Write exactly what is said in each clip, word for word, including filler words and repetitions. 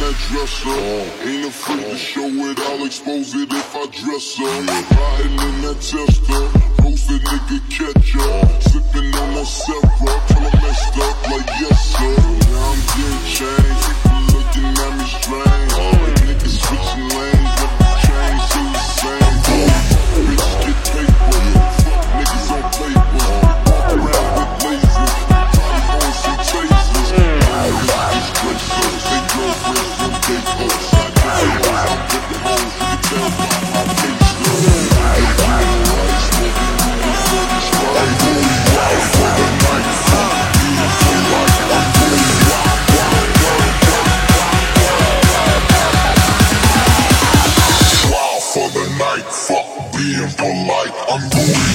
that dresser. Ain't afraid to show it, I'll expose it if I dress her. Riding in that tester, roast a nigga catcher. Sipping on that Sephora, till I messed up like yes sir. Now I'm getting changed, people looking at me strange. Niggas switching lanes, let the chain stay the same. Bitches get paper, fuck niggas on paper. Walk around with lasers, probably on some tasers. Bitches just straight they girlfriends from gay folks. I got hoes, I'm getting hoes, you can tell by my face. I ain't doing right, smoking weed and fucking Sprite. Holy wow for the night, fuck me for life. I'm holy wow, wow, wow, wow. Wow for the night, fuck being polite. I'm holy.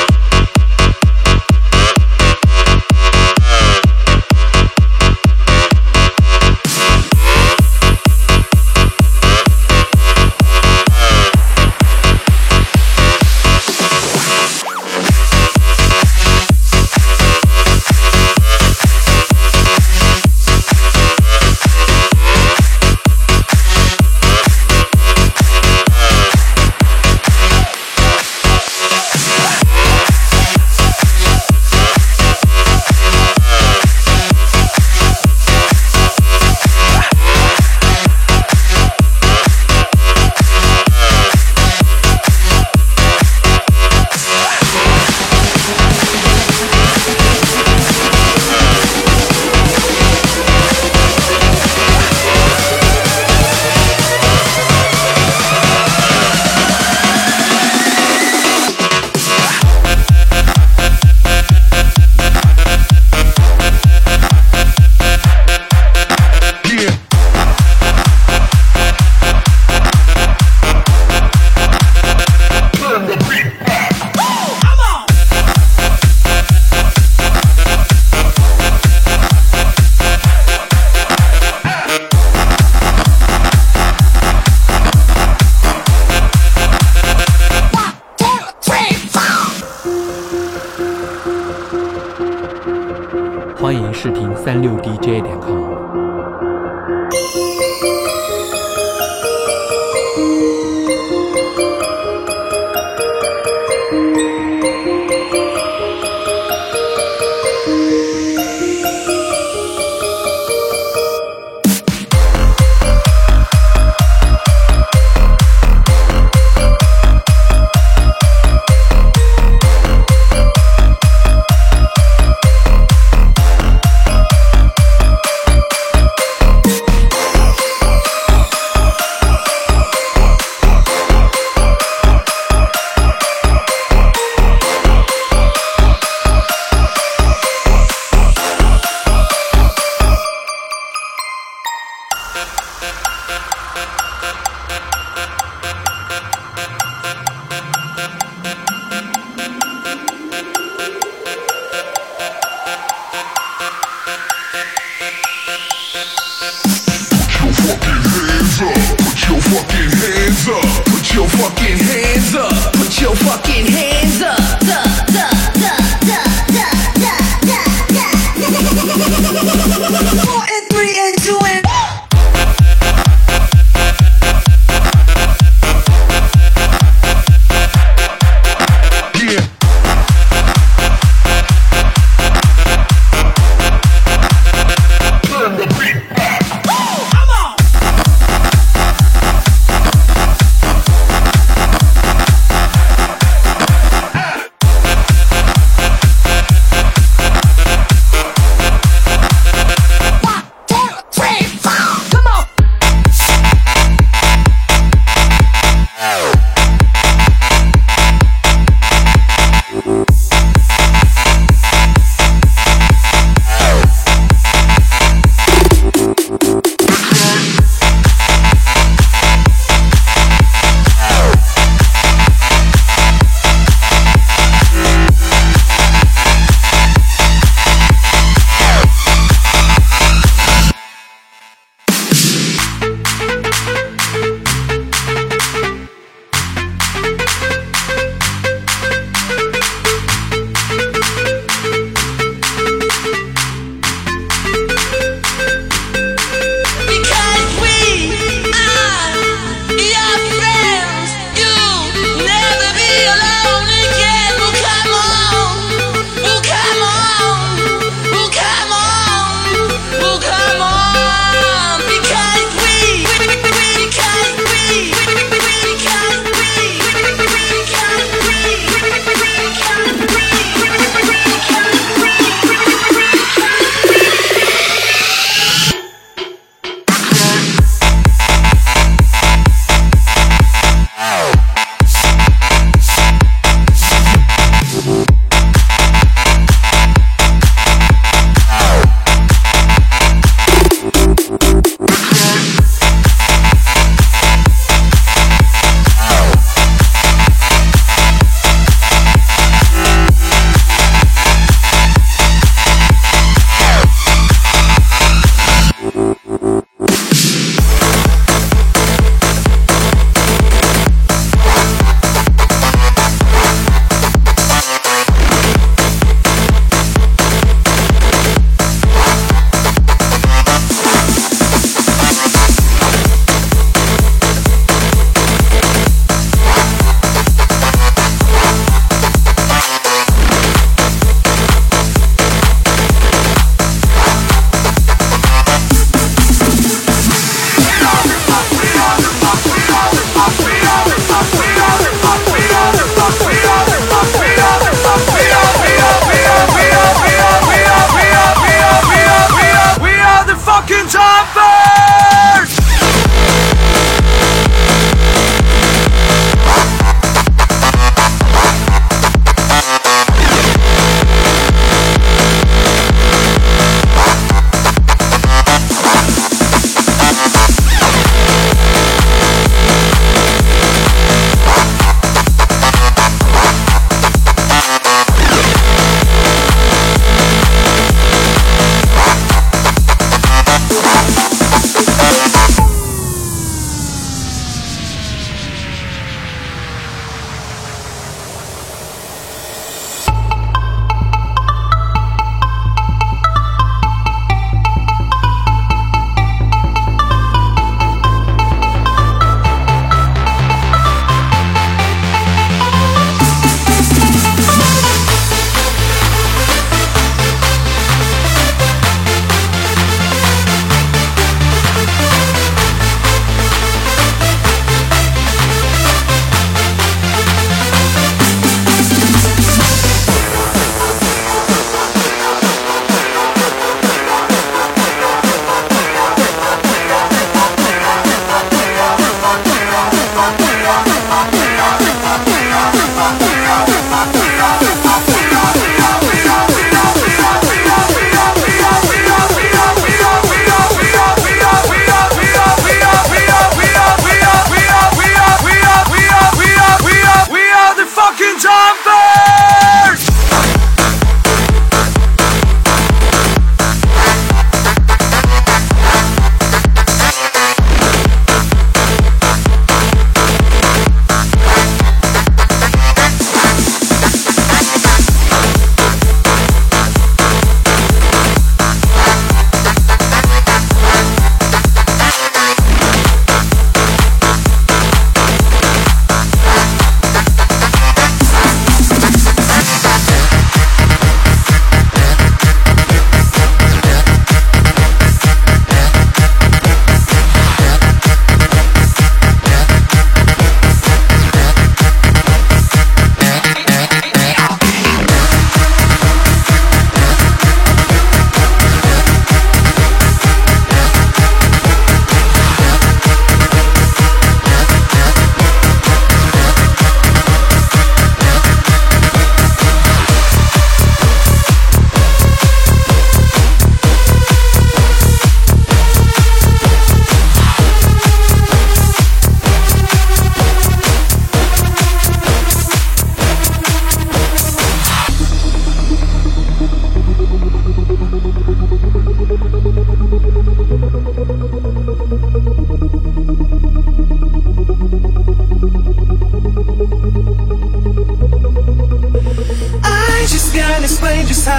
欢迎试听三六 D J 点 com。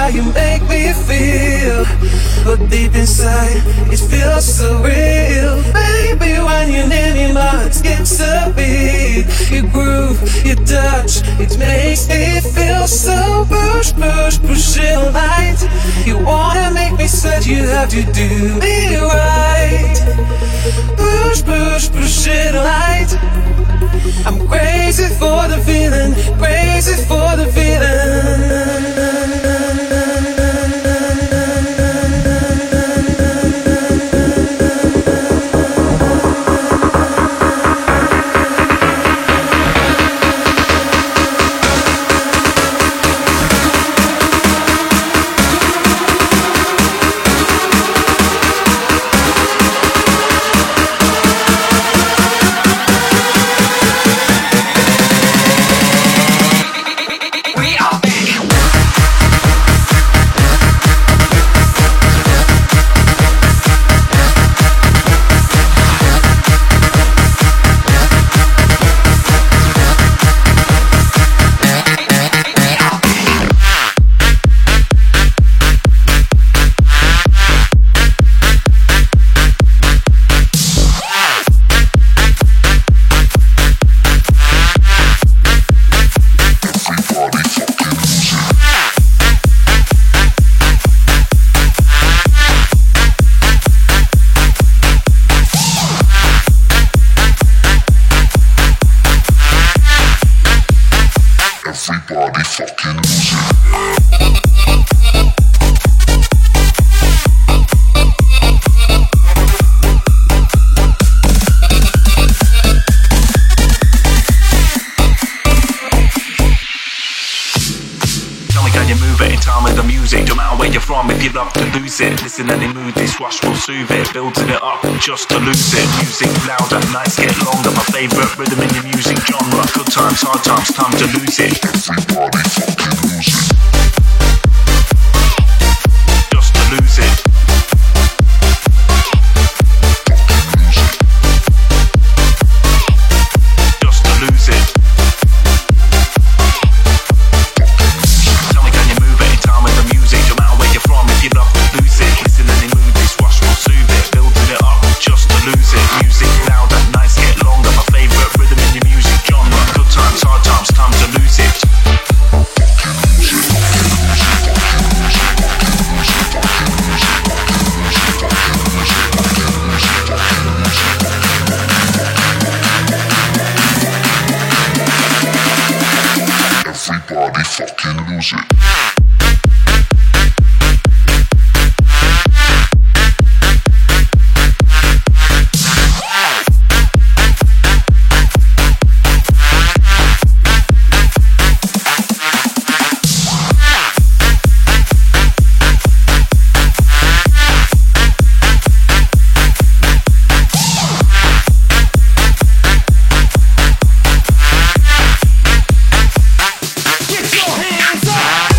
how you make me feel, but deep inside it feels so real. Baby, when you're near me, my heart skips a beat. You groove, you touch, it makes me feel so push, push, push it all night. You wanna make me sweat, you have to do me right. Push, push, push it all night. I'm crazy for the feeling, crazy for the feeling. Everybody fucking lose it. Can you move it in time with the music? No matter where you're from, if you love to lose it. Listen any mood, this rush will soothe it. Building it up just to lose it. Music louder, nights get longer. My favourite rhythm in your music genre. Good times, hard times, time to lose it. Everybody fucking lose it. Just to lose it. Just to lose it. Everybody fucking lose it. Get your hands up!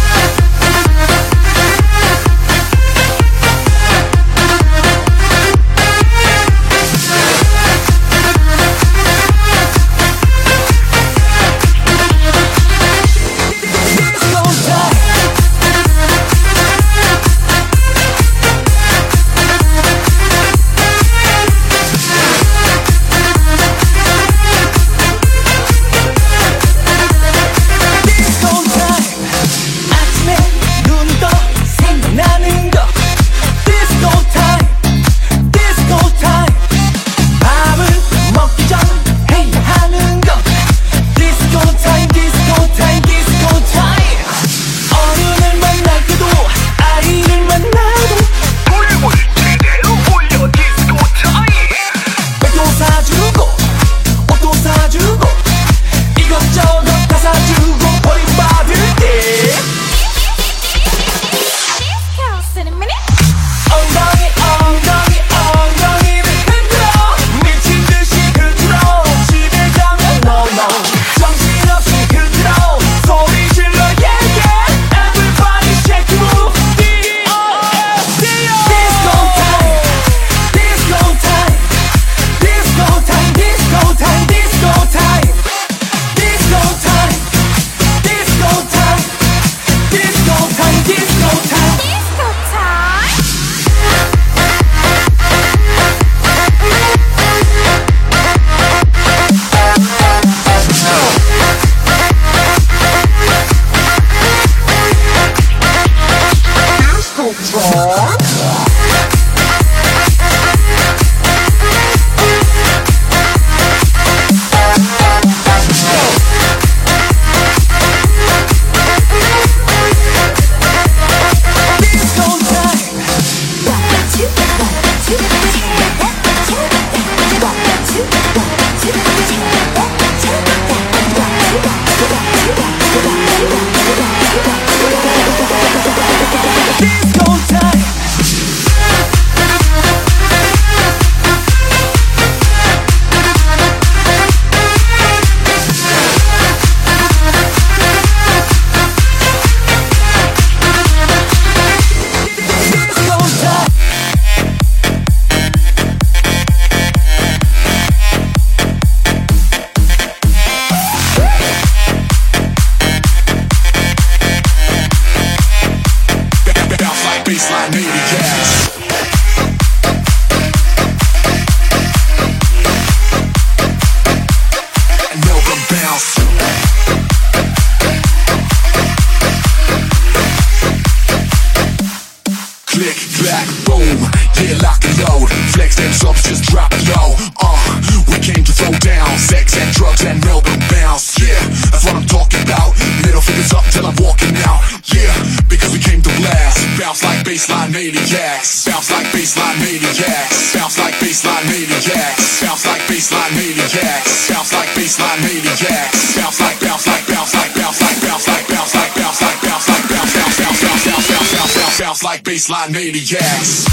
drugs and Melbourne bounce. Yeah, that's what I'm talking about. Middle fingers up till I'm walking out. Yeah, because we came to blast. Bounce like baseline maniacs. Bounce like baseline maniacs. Bounce like baseline maniacs. Bounce like baseline maniacs. Bounce like baseline maniacs. Bounce like bounce like bounce like bounce like bounce like bounce like bounce like bounce like bounce bounce bounce bounce bounce bounce bounce bounce bounce like baseline maniacs.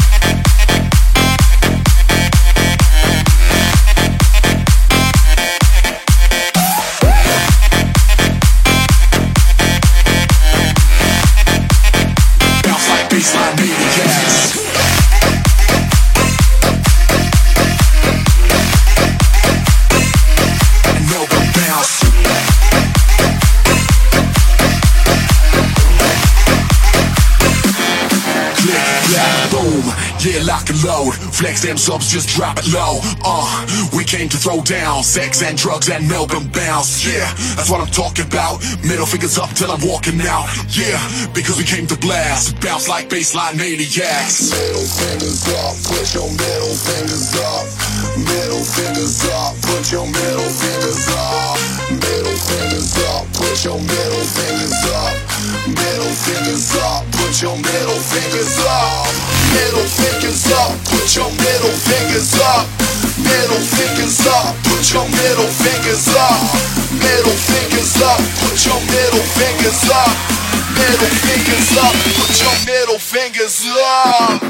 Baseline maniacs. And Melbourne bounce. Click, clap, boom. Yeah, lock and load. Flex them subs, just drop it low. Uh, we came to throw down sex and drugs and Melbourne bounce. Yeah, that's what I'm talking about. Middle fingers up till I'm walking out. Yeah, because we came to blast. Bounce like baseline maniacs. Middle fingers up, put your middle fingers up. Middle fingers up, put your middle fingers up. Middle fingers up, put your middle fingers up. Middle fingers up, put your middle fingers up. Middle fingers up, put your middle fingers up. Middle fingers up, put your middle fingers up. Middle fingers up, put your middle fingers up. Middle fingers up, put your middle fingers up.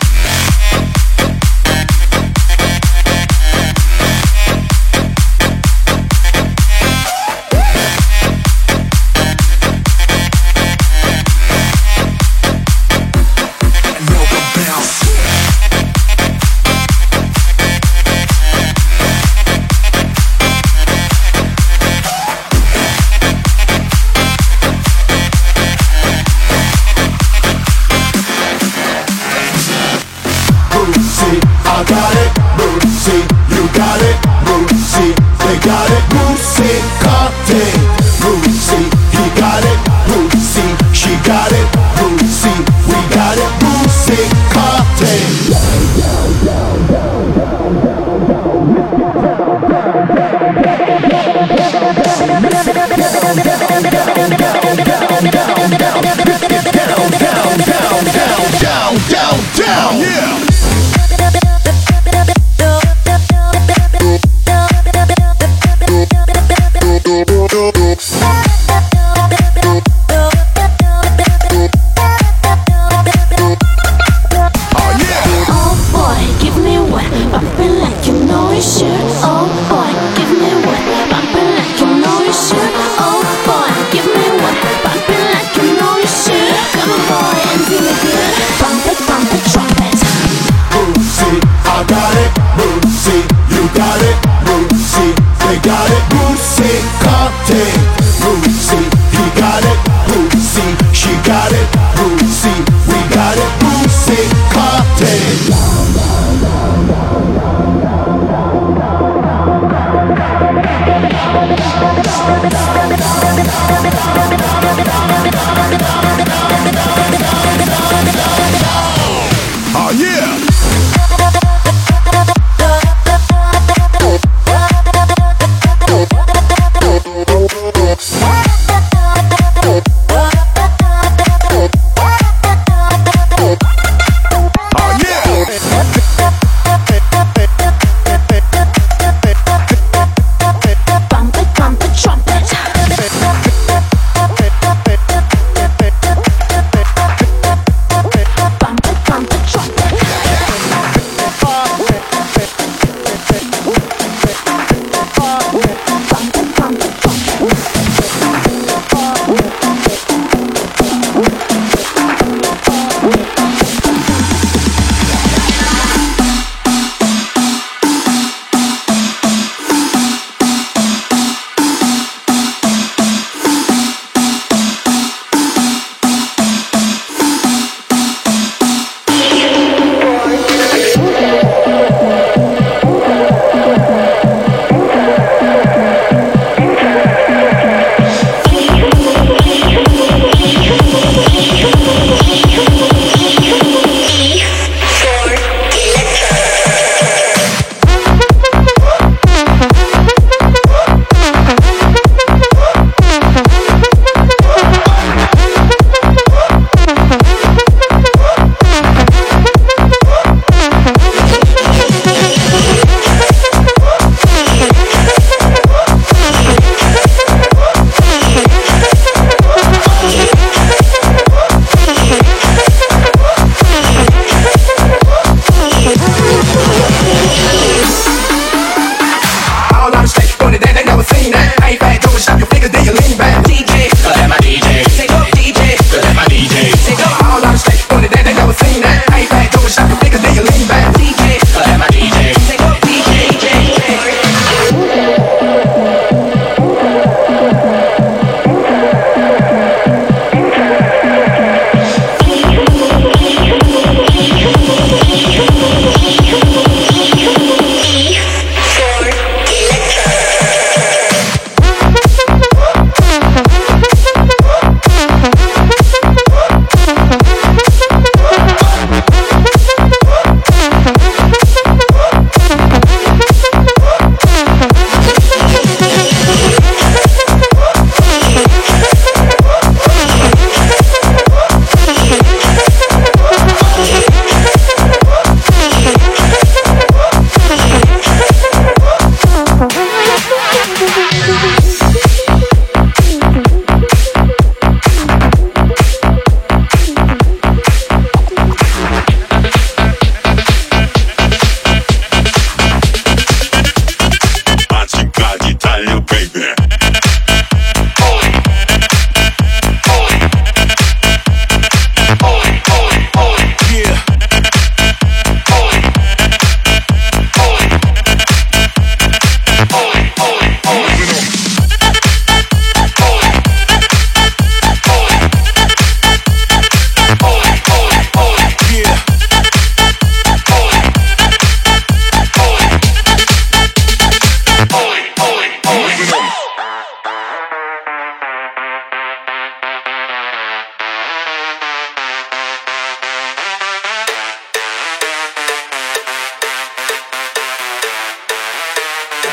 I got it, Bootsy, you got it, Bootsy, they got it, Bootsy, Conte, Bootsy, he got it, Bootsy, she got it, Bootsy, we got it, Bootsy, Conte. Down, down, down, yeah.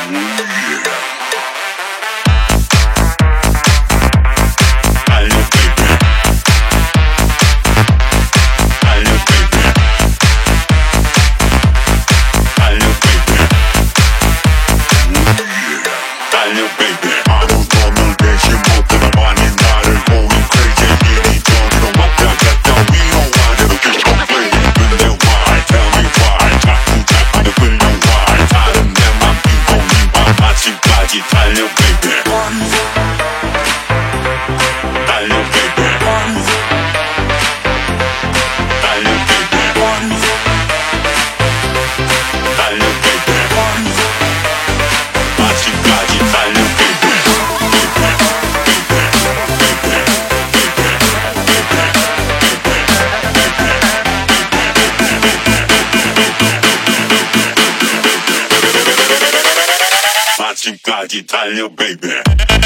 아침까지 달려 baby.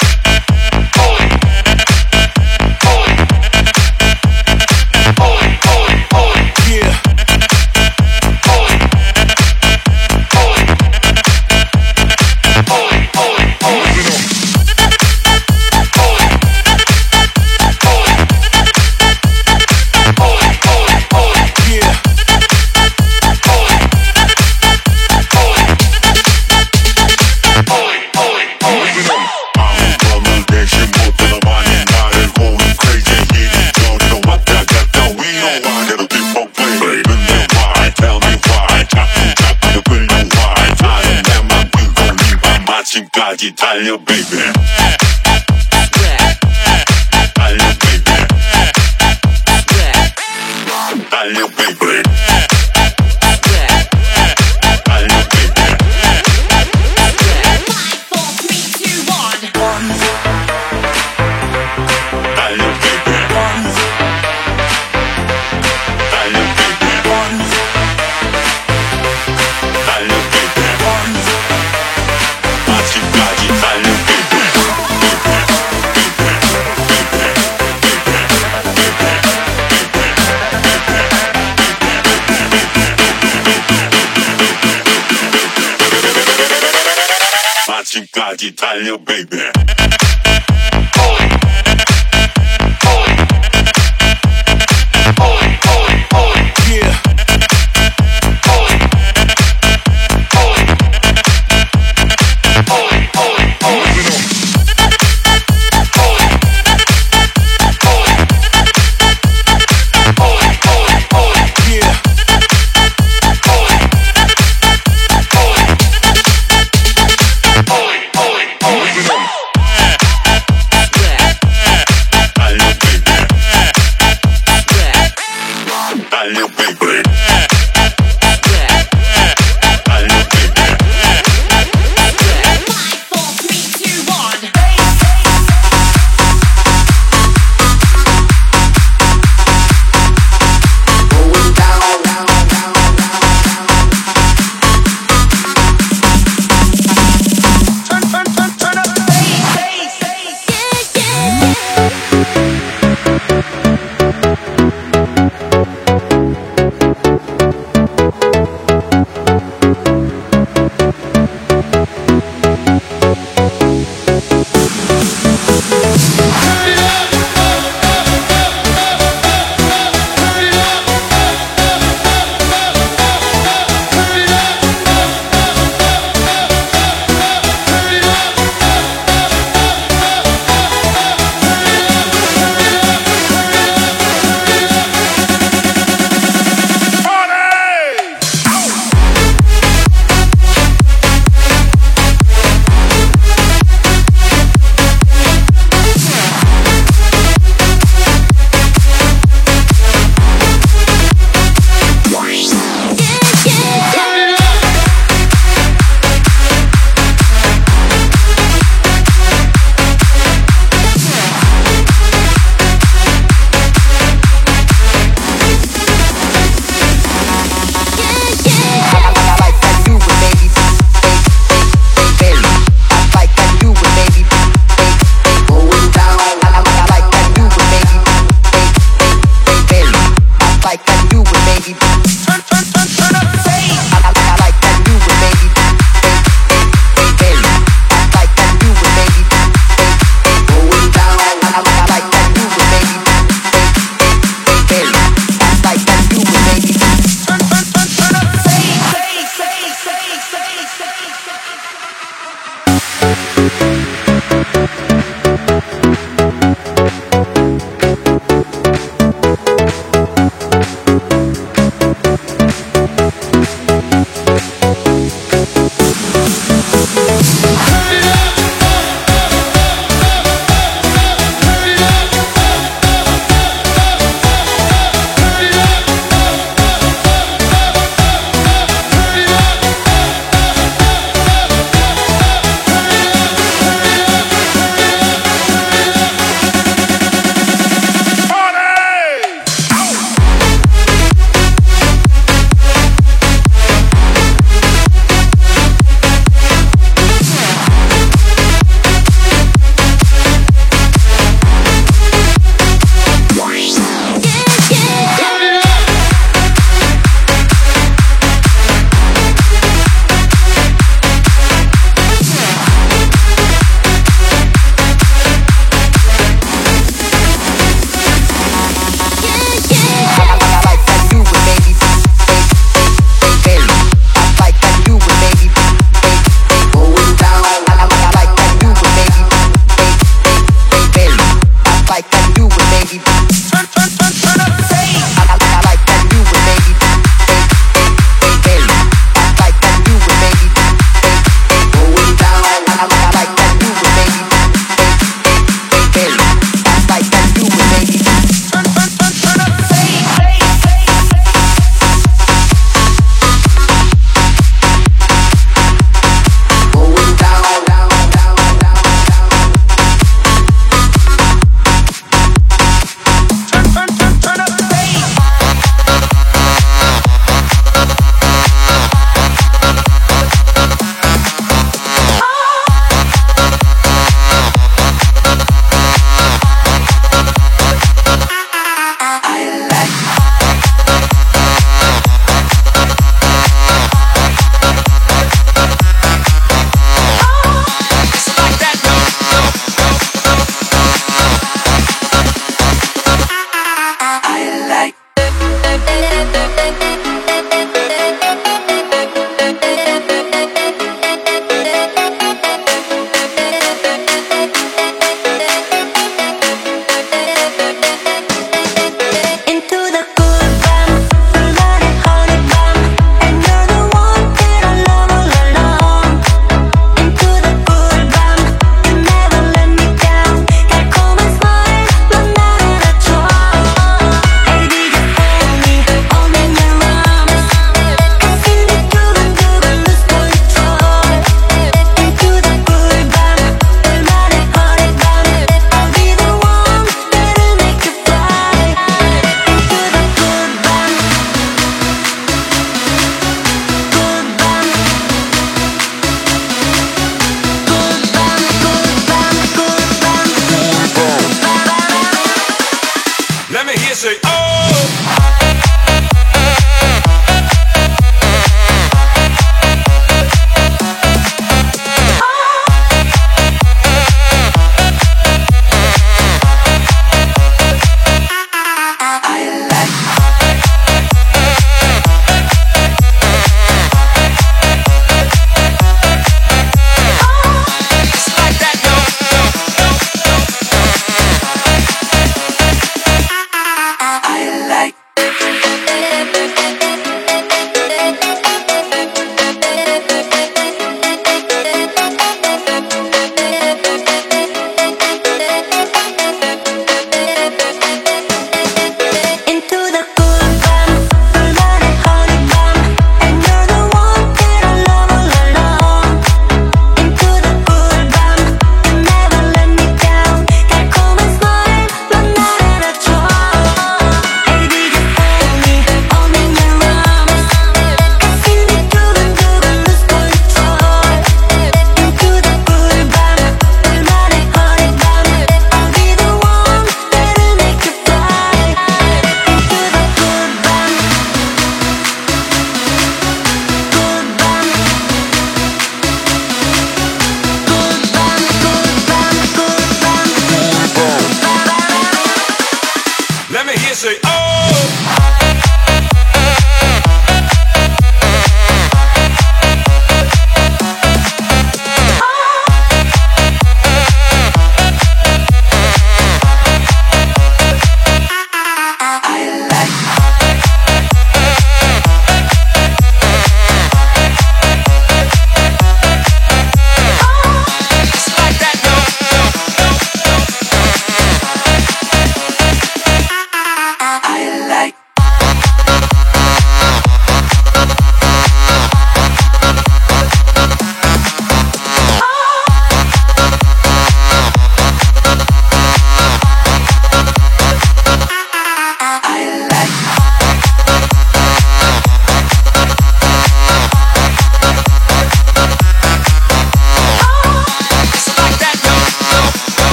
아침까지 달려 baby. 달려 baby. 달려 baby. 달려 baby. five, four, three, two, one. 달려 baby. 달려 baby. 달려 baby. 아침까지 달려 baby. 아침까지 달려 baby. Yeah.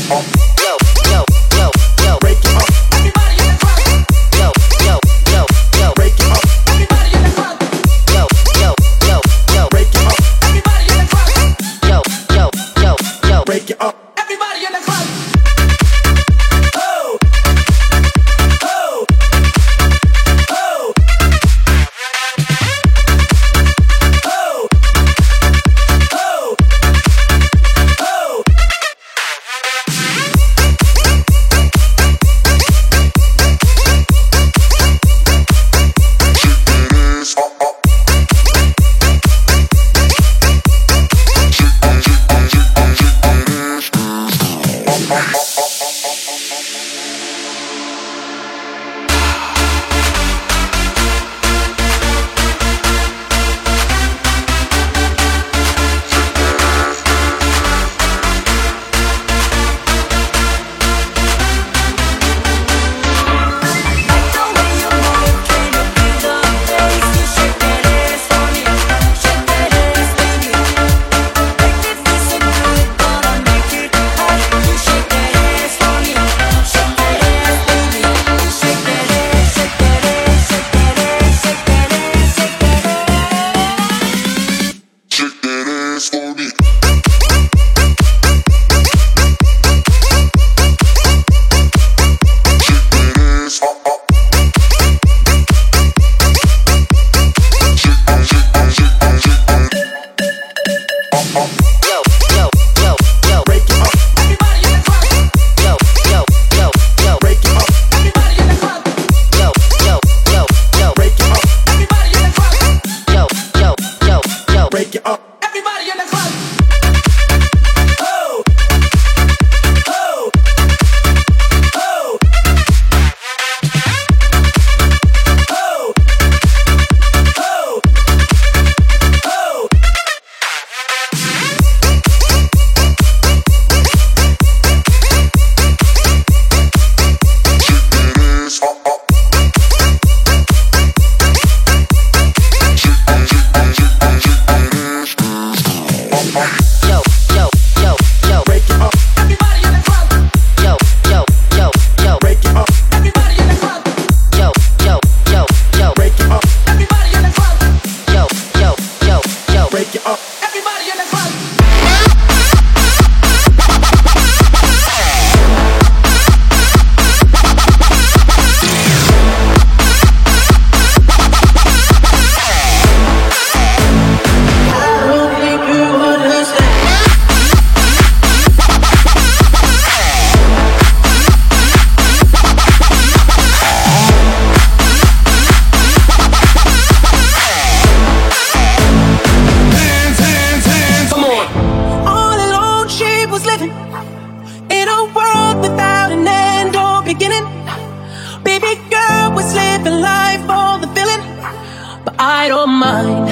I don't mind,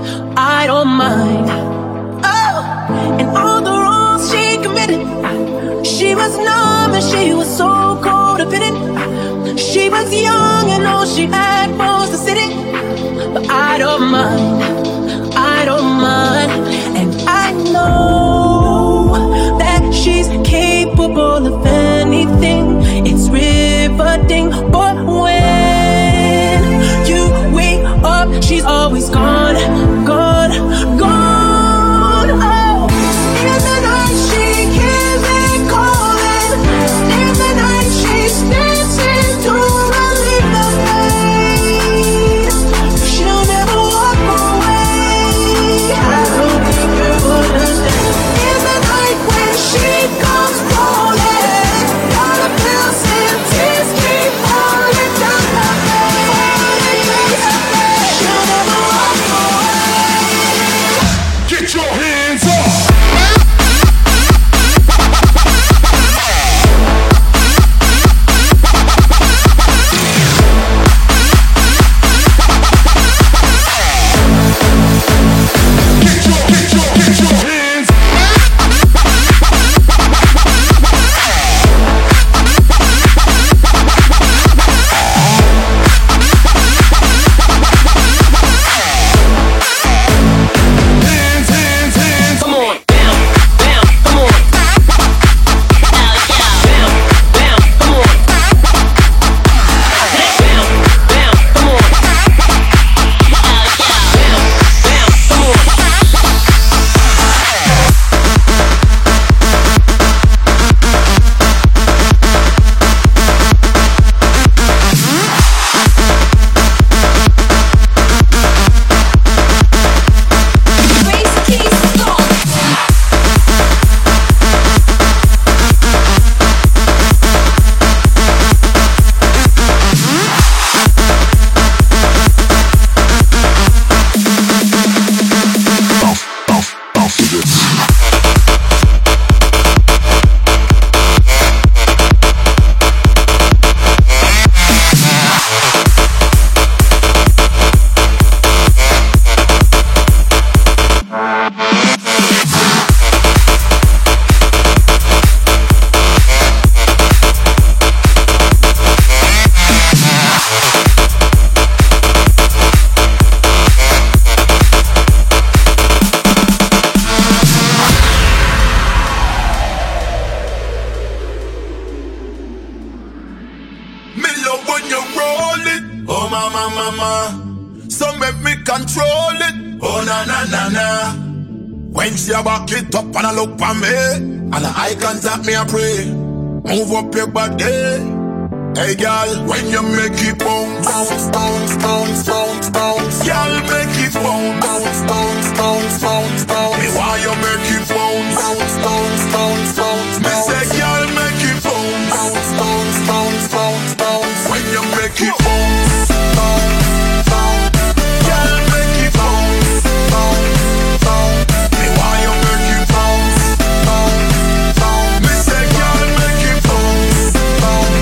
I don't mind. Oh, and all the wrongs she committed. She was numb and she was so codependent. She was young and all she had was the city. But I don't mind, I don't mind. And I know that she's capable of anything. It's riveting, but when you wake up, she's always gone, gone, gone. Oh, in the night she hears me calling. In the night she's dancing to relieve the pain. She'll never walk away. I don't think you understand. In the night when she comes calling, all the pills and tears keep falling down her face. She'll never walk away. mama, mama. So make me control it. Oh na na na na. When she a back it up and a look for me, and a eye contact me a pray. Move up your body. Hey girl, when you make it bounce, bounce, bounce, bounce, bounce, bounce. Girl, make it bounce, bounce, bounce, bounce, bounce, bounce. Me why you make it bounce, bounce, bounce, bounce, bounce. Me say girl, make it bounce, bounce, bounce, bounce, bounce, bounce. When you make it bounce, bounce, bounce. Girl, make it bounce, bounce, bounce. Me why you make it bounce, bounce, bounce. Me say girl, make it bounce, bounce.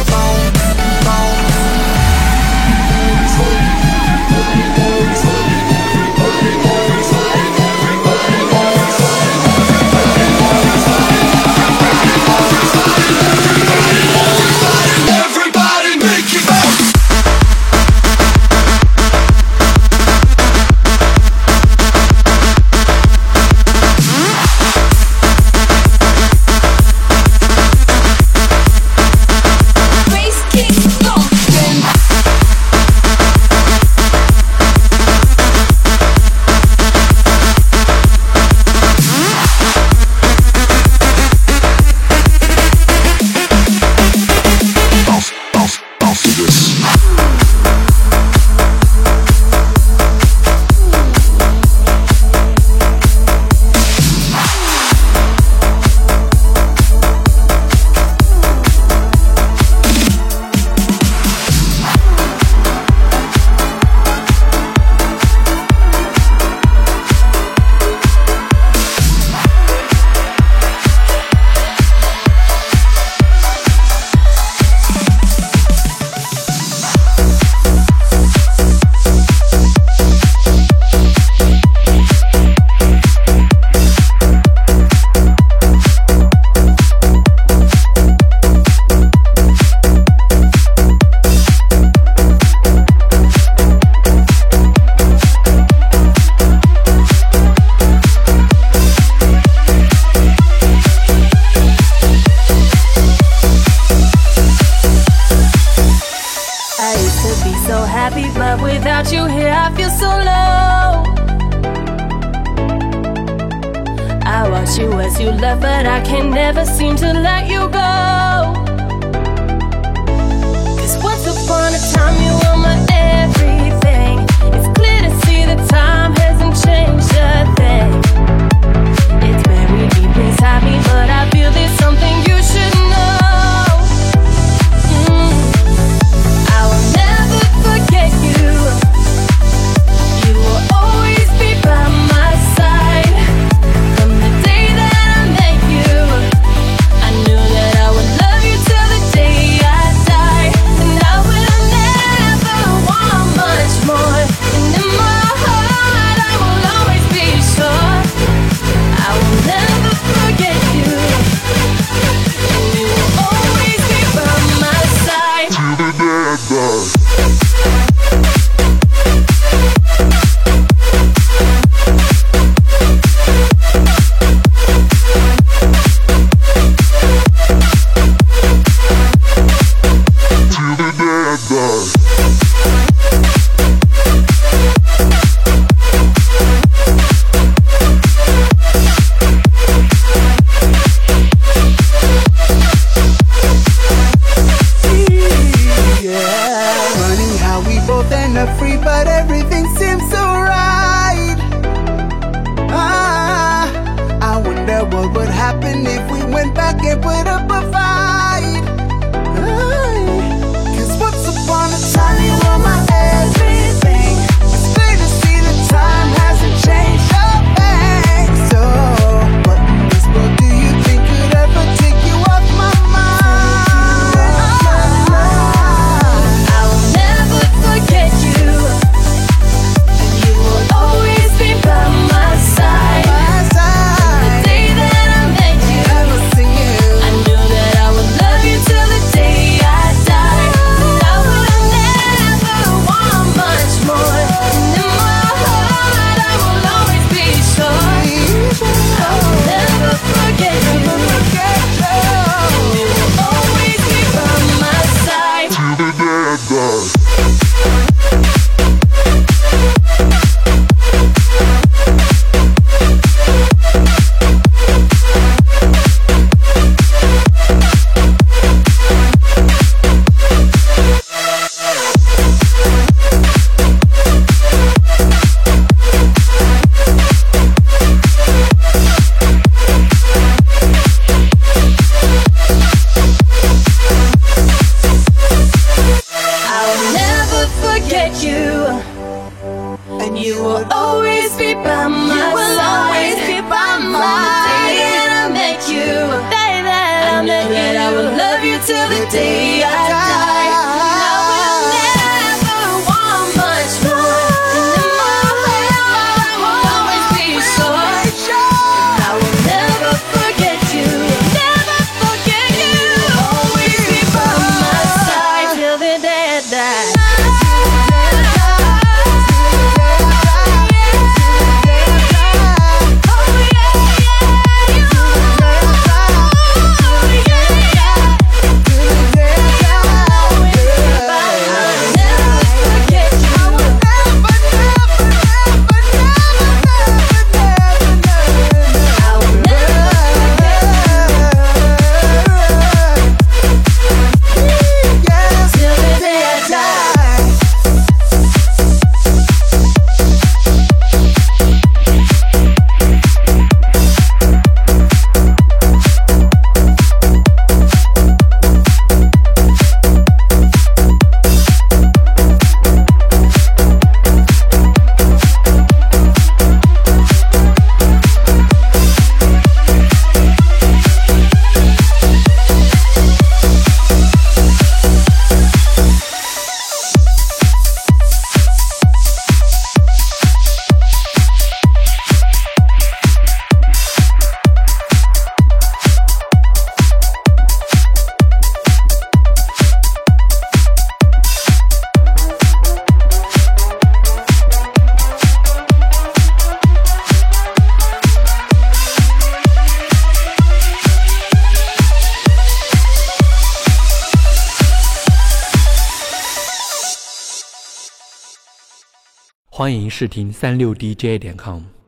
Everybody make it bounce. Bass kick thumping. Bounce, bounce, bounce to this. I used to be so happy, but without you here I feel so low. I watch you as you left, but I can never seem to let you go. Cause once upon a time you were my everything. It's clear to see that time hasn't changed a thing. It's buried deep inside me, but I feel there's something you should know. Mm. I will never forget you. You will always be by my side. From the day that I met you, I knew that love you till the day I die. And I will never want much more. And in my heart I will always be sure. And I will never forget you, never forget you. Always be by my side till the day I die. 欢迎试听三六 D J 点 com。